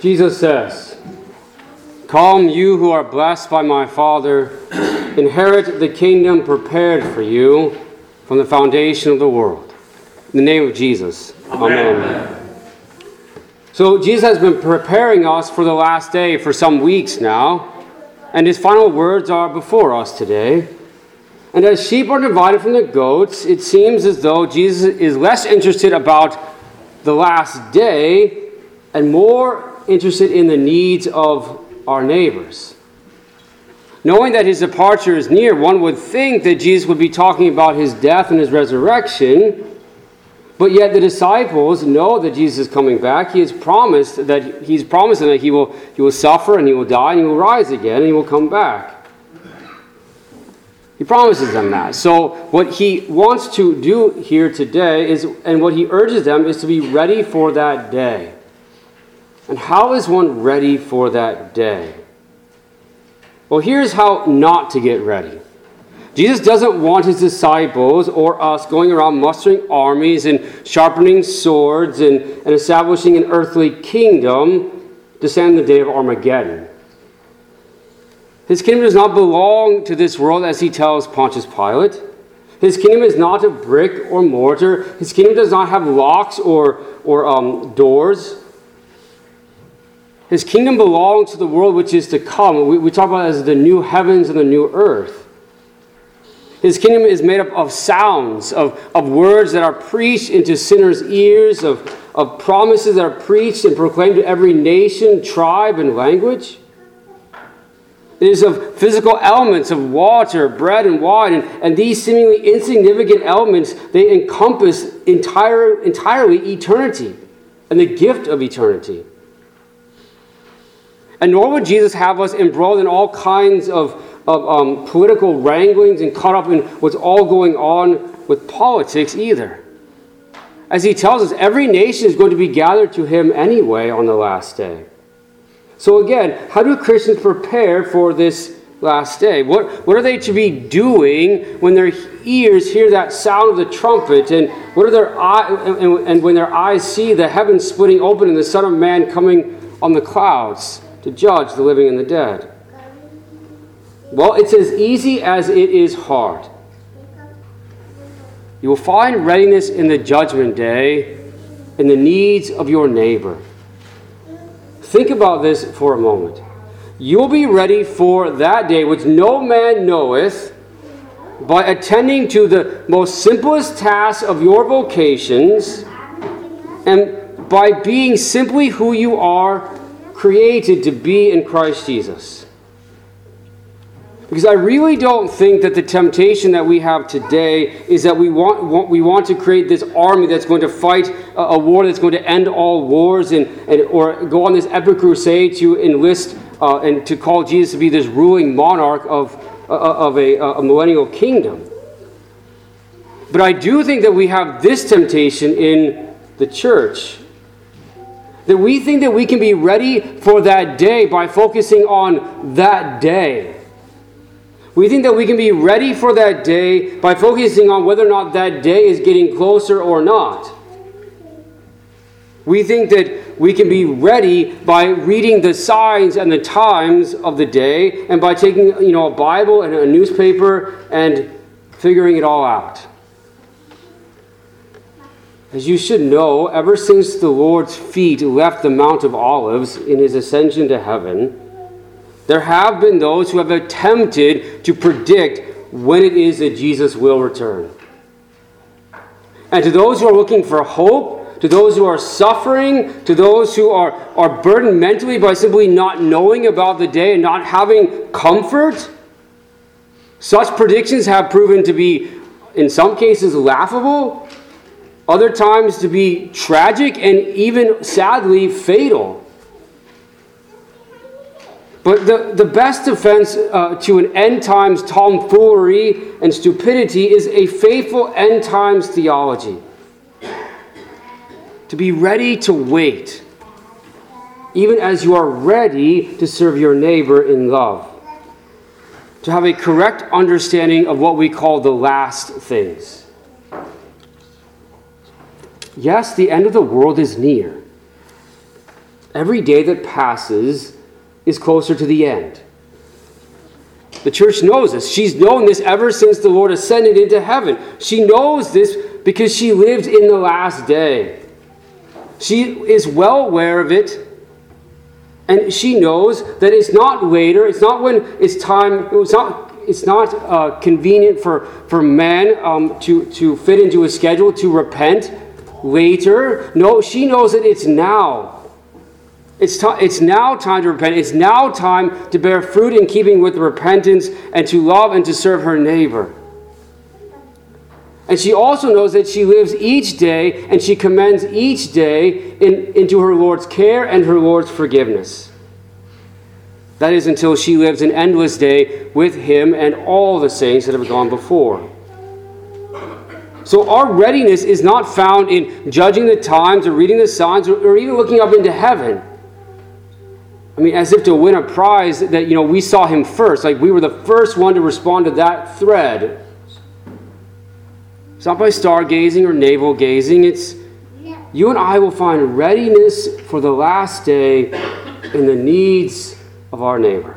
Jesus says, "Come, you who are blessed by my Father, inherit the kingdom prepared for you from the foundation of the world." In the name of Jesus. Amen. So Jesus has been preparing us for the last day for some weeks now, and his final words are before us today. And as sheep are divided from the goats, it seems as though Jesus is less interested about the last day and more interested in the needs of our neighbors. Knowing that his departure is near, one would think that Jesus would be talking about his death and his resurrection, but yet the disciples know that Jesus is coming back. He's promised them that he will suffer and he will die and he will rise again and he will come back. He promises them that. So what he wants to do here today is, and what he urges them, is to be ready for that day. And how is one ready for that day? Well, here's how not to get ready. Jesus doesn't want his disciples or us going around mustering armies and sharpening swords and establishing an earthly kingdom to stand the day of Armageddon. His kingdom does not belong to this world, as he tells Pontius Pilate. His kingdom is not of brick or mortar. His kingdom does not have locks or doors. His kingdom belongs to the world which is to come. We talk about it as the new heavens and the new earth. His kingdom is made up of sounds, of words that are preached into sinners' ears, of promises that are preached and proclaimed to every nation, tribe, and language. It is of physical elements of water, bread, and wine, and these seemingly insignificant elements, they encompass entirely eternity and the gift of eternity. And nor would Jesus have us embroiled in all kinds of political wranglings and caught up in what's all going on with politics either. As he tells us, every nation is going to be gathered to him anyway on the last day. So again, how do Christians prepare for this last day? What are they to be doing when their ears hear that sound of the trumpet, and what are their and when their eyes see the heavens splitting open and the Son of Man coming on the clouds to judge the living and the dead? Well, it's as easy as it is hard. You will find readiness in the judgment day in the needs of your neighbor. Think about this for a moment. You will be ready for that day which no man knoweth by attending to the most simplest tasks of your vocations and by being simply who you are created to be in Christ Jesus. Because I really don't think that the temptation that we have today is that we want to create this army that's going to fight a war that's going to end all wars or go on this epic crusade to enlist and to call Jesus to be this ruling monarch of a millennial kingdom. But I do think that we have this temptation in the church. That we think that we can be ready for that day by focusing on that day. We think that we can be ready for that day by focusing on whether or not that day is getting closer or not. We think that we can be ready by reading the signs and the times of the day and by taking, a Bible and a newspaper and figuring it all out. As you should know, ever since the Lord's feet left the Mount of Olives in his ascension to heaven, there have been those who have attempted to predict when it is that Jesus will return. And to those who are looking for hope, to those who are suffering, to those who are burdened mentally by simply not knowing about the day and not having comfort, such predictions have proven to be, in some cases, laughable, other times to be tragic, and even, sadly, fatal. But the best defense to an end times tomfoolery and stupidity is a faithful end times theology. To be ready to wait, even as you are ready to serve your neighbor in love. To have a correct understanding of what we call the last things. Yes, the end of the world is near. Every day that passes is closer to the end. The church knows this. She's known this ever since the Lord ascended into heaven. She knows this because she lived in the last day. She is well aware of it. And she knows that it's not later, it's not when it's time, it's not convenient for men to fit into a schedule to repent later. No, she knows that it's now. It's now time to repent. It's now time to bear fruit in keeping with repentance and to love and to serve her neighbor. And she also knows that she lives each day and she commends each day into her Lord's care and her Lord's forgiveness. That is until she lives an endless day with Him and all the saints that have gone before. So our readiness is not found in judging the times or reading the signs or even looking up into heaven. I mean, as if to win a prize that, we saw Him first. Like we were the first one to respond to that thread. It's not by stargazing or navel gazing. It's you and I will find readiness for the last day in the needs of our neighbor.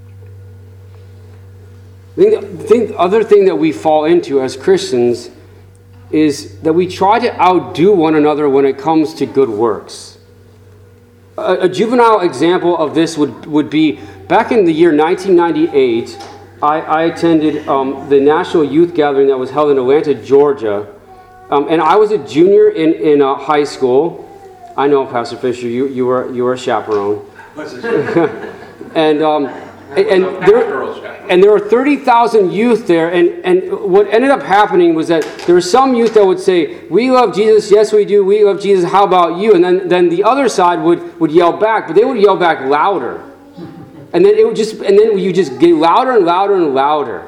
The other thing that we fall into as Christians is that we try to outdo one another when it comes to good works. A juvenile example of this would be back in the year 1998. I attended the National Youth Gathering that was held in Atlanta, Georgia. And I was a junior in high school. I know, Pastor Fisher, you were a chaperone. and there were 30,000 youth there. And what ended up happening was that there were some youth that would say, "We love Jesus, yes we do, we love Jesus, how about you?" And then the other side would yell back, but they would yell back louder. And then you just get louder and louder and louder.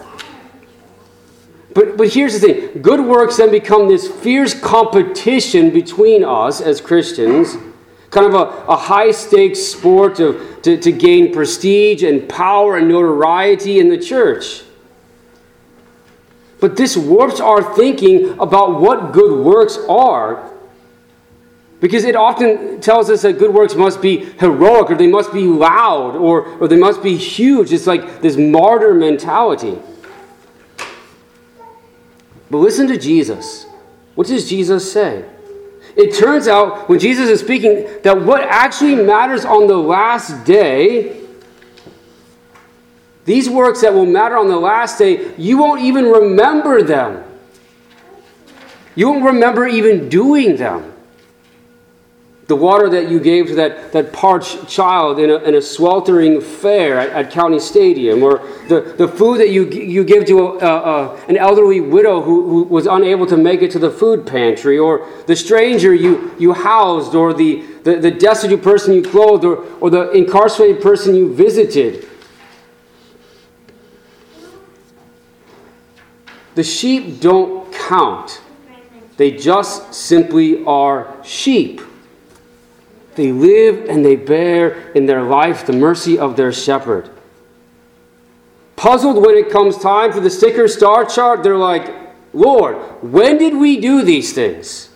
But here's the thing. Good works then become this fierce competition between us as Christians, kind of a high-stakes sport to gain prestige and power and notoriety in the church. But this warps our thinking about what good works are, because it often tells us that good works must be heroic, or they must be loud, or they must be huge. It's like this martyr mentality. But listen to Jesus. What does Jesus say? It turns out, when Jesus is speaking, that what actually matters on the last day, these works that will matter on the last day, you won't even remember them. You won't remember even doing them. The water that you gave to that parched child in a sweltering fair at County Stadium, or the food that you give to an elderly widow who was unable to make it to the food pantry, or the stranger you housed, or the destitute person you clothed, or the incarcerated person you visited. The sheep don't count. They just simply are sheep. They live and they bear in their life the mercy of their shepherd. Puzzled when it comes time for the sticker star chart, they're like, "Lord, when did we do these things?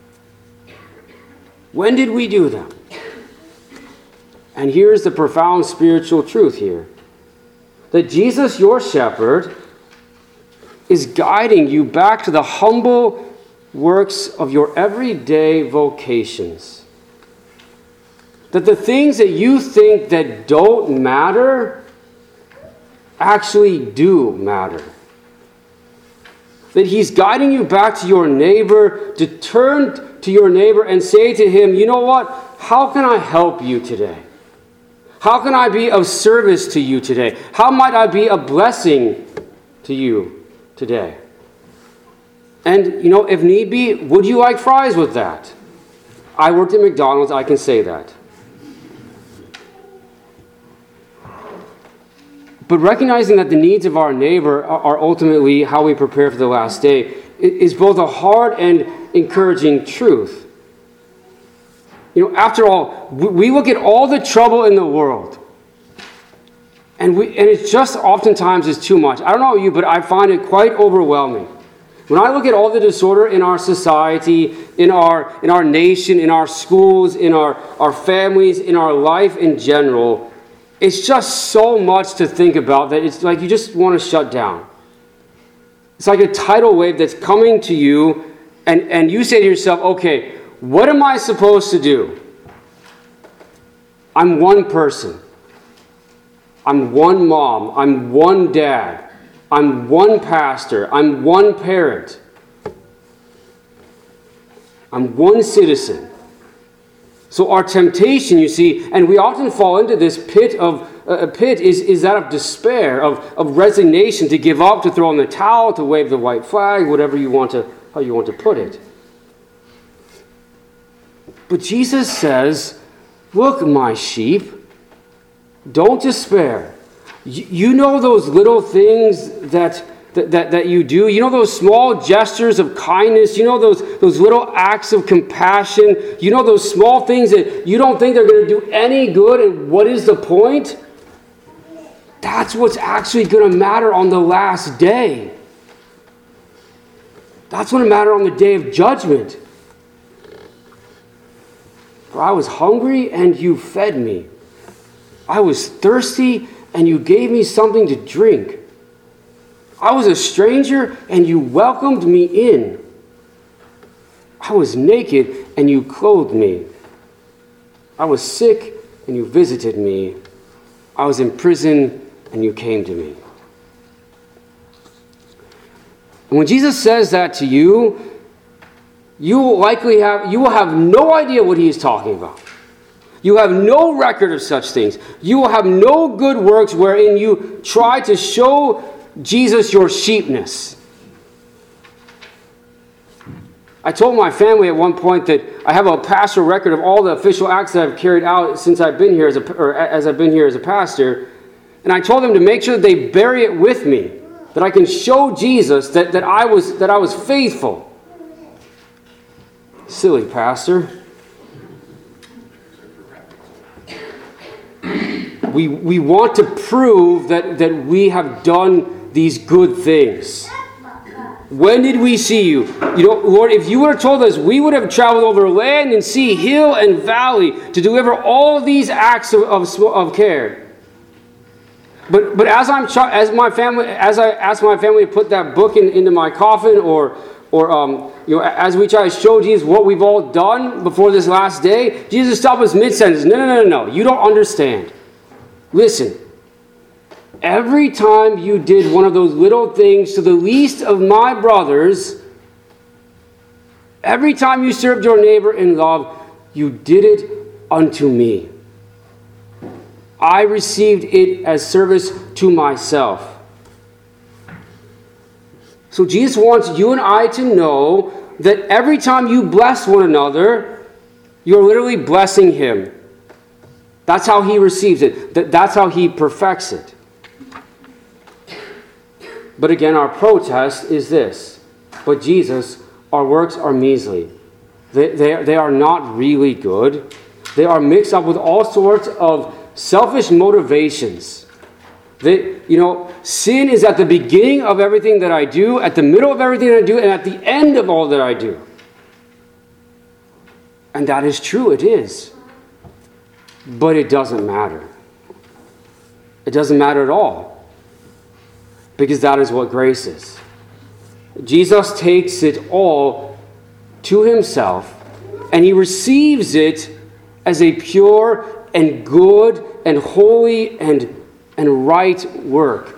When did we do them?" And here's the profound spiritual truth here. That Jesus, your shepherd, is guiding you back to the humble works of your everyday vocations. That the things that you think that don't matter actually do matter. That He's guiding you back to your neighbor, to turn to your neighbor and say to him, "You know what? How can I help you today? How can I be of service to you today? How might I be a blessing to you today?" And, if need be, would you like fries with that? I worked at McDonald's, I can say that. But recognizing that the needs of our neighbor are ultimately how we prepare for the last day is both a hard and encouraging truth. After all, we look at all the trouble in the world, and it just oftentimes is too much. I don't know about you, but I find it quite overwhelming. When I look at all the disorder in our society, in our nation, in our schools, in our families, in our life in general, it's just so much to think about that it's like you just want to shut down. It's like a tidal wave that's coming to you, and you say to yourself, okay, what am I supposed to do? I'm one person. I'm one mom. I'm one dad. I'm one pastor. I'm one parent. I'm one citizen. So our temptation, you see, and we often fall into this pit is that of despair, of resignation, to give up, to throw in the towel, to wave the white flag, whatever how you want to put it. But Jesus says, look, my sheep, don't despair. You know those little things that you do? You know those small gestures of kindness? You know those little acts of compassion? You know those small things that you don't think they're going to do any good, and what is the point? That's what's actually going to matter on the last day. That's going to matter on the day of judgment. For I was hungry, and you fed me. I was thirsty, and you gave me something to drink. I was a stranger, and you welcomed me in. I was naked, and you clothed me. I was sick, and you visited me. I was in prison, and you came to me. And when Jesus says that to you, you will have no idea what he is talking about. You have no record of such things. You will have no good works wherein you try to show Jesus your sheepness. I told my family at one point that I have a pastoral record of all the official acts that I've carried out since I've been here as I've been here as a pastor, and I told them to make sure that they bury it with me, that I can show Jesus that I was faithful. Silly pastor. We want to prove that we have done these good things. When did we see you? Lord, if you would have told us, we would have traveled over land and sea, hill and valley to deliver all these acts of care. But as I ask my family to put that book into my coffin, or as we try to show Jesus what we've all done before this last day, Jesus stopped us mid-sentence. No. You don't understand. Listen. Every time you did one of those little things to the least of my brothers, every time you served your neighbor in love, you did it unto me. I received it as service to myself. So Jesus wants you and I to know that every time you bless one another, you're literally blessing him. That's how he receives it. That's how he perfects it. But again, our protest is this. But Jesus, our works are measly. They are not really good. They are mixed up with all sorts of selfish motivations. Sin is at the beginning of everything that I do, at the middle of everything I do, and at the end of all that I do. And that is true, it is. But it doesn't matter. It doesn't matter at all. Because that is what grace is. Jesus takes it all to himself, and he receives it as a pure and good and holy and right work.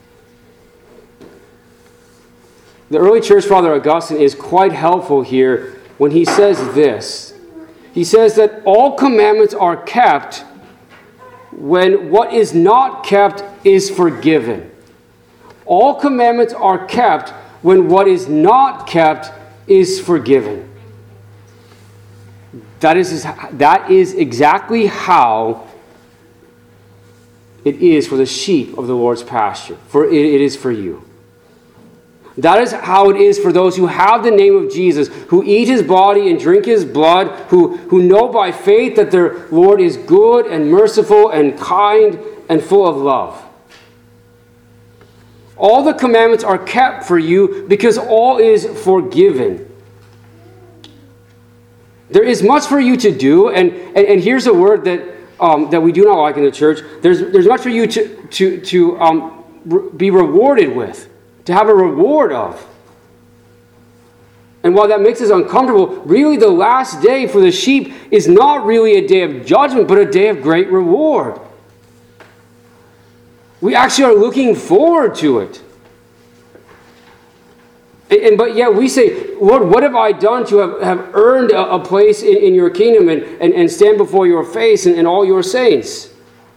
The early church father Augustine is quite helpful here when he says this. He says that all commandments are kept when what is not kept is forgiven. All commandments are kept when what is not kept is forgiven. That is exactly how it is for the sheep of the Lord's pasture. For it is for you. That is how it is for those who have the name of Jesus, who eat his body and drink his blood, who know by faith that their Lord is good and merciful and kind and full of love. All the commandments are kept for you because all is forgiven. There is much for you to do, and here's a word that we do not like in the church. There's much for you to be rewarded with, to have a reward of. And while that makes us uncomfortable, really the last day for the sheep is not really a day of judgment, but a day of great reward. We actually are looking forward to it. But yet we say, Lord, what have I done to have earned a place in your kingdom and stand before your face and all your saints?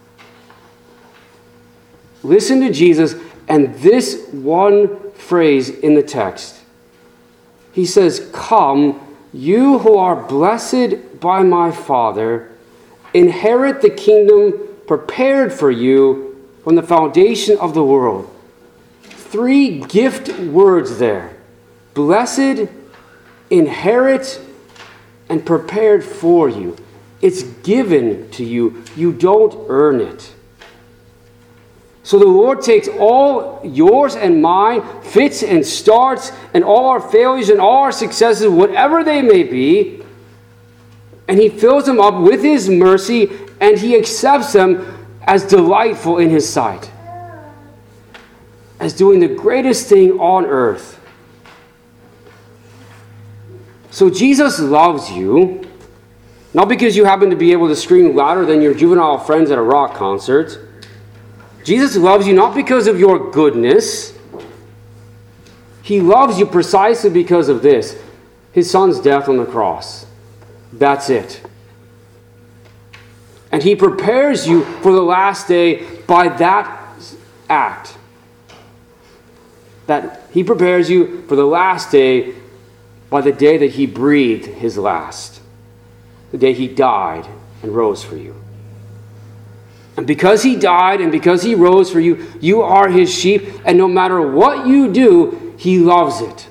Listen to Jesus and this one phrase in the text. He says, "Come, you who are blessed by my Father, inherit the kingdom prepared for you from the foundation of the world." 3 gift words there. Blessed, inherit, and prepared for you. It's given to you. You don't earn it. So the Lord takes all yours and mine, fits and starts, and all our failures and all our successes, whatever they may be, and He fills them up with His mercy, and He accepts them as delightful in His sight, as doing the greatest thing on earth. So Jesus loves you, not because you happen to be able to scream louder than your juvenile friends at a rock concert. Jesus loves you not because of your goodness. He loves you precisely because of this: His Son's death on the cross. That's it. And He prepares you for the last day by that act. That He prepares you for the last day by the day that He breathed His last. The day He died and rose for you. And because He died and because He rose for you, you are His sheep, and no matter what you do, He loves it.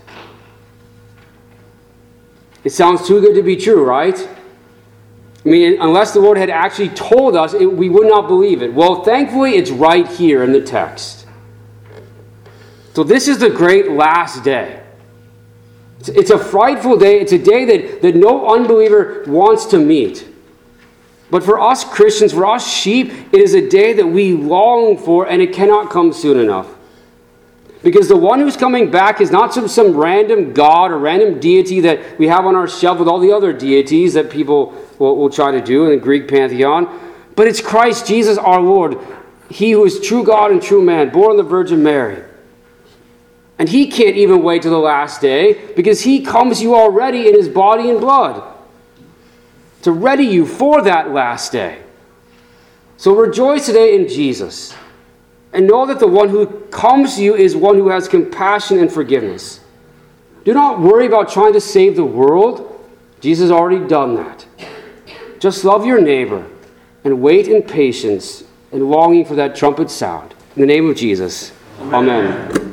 It sounds too good to be true, right? I mean, unless the Lord had actually told us, we would not believe it. Well, thankfully, it's right here in the text. So this is the great last day. It's a frightful day. It's a day that no unbeliever wants to meet. But for us Christians, for us sheep, it is a day that we long for, and it cannot come soon enough. Because the one who's coming back is not some random god or random deity that we have on our shelf with all the other deities that people will try to do in the Greek pantheon. But it's Christ Jesus our Lord, He who is true God and true man, born of the Virgin Mary. And He can't even wait till the last day, because He comes to you already in His body and blood to ready you for that last day. So rejoice today in Jesus, and know that the one who comes to you is one who has compassion and forgiveness. Do not worry about trying to save the world. Jesus has already done that. Just love your neighbor and wait in patience and longing for that trumpet sound. In the name of Jesus, Amen.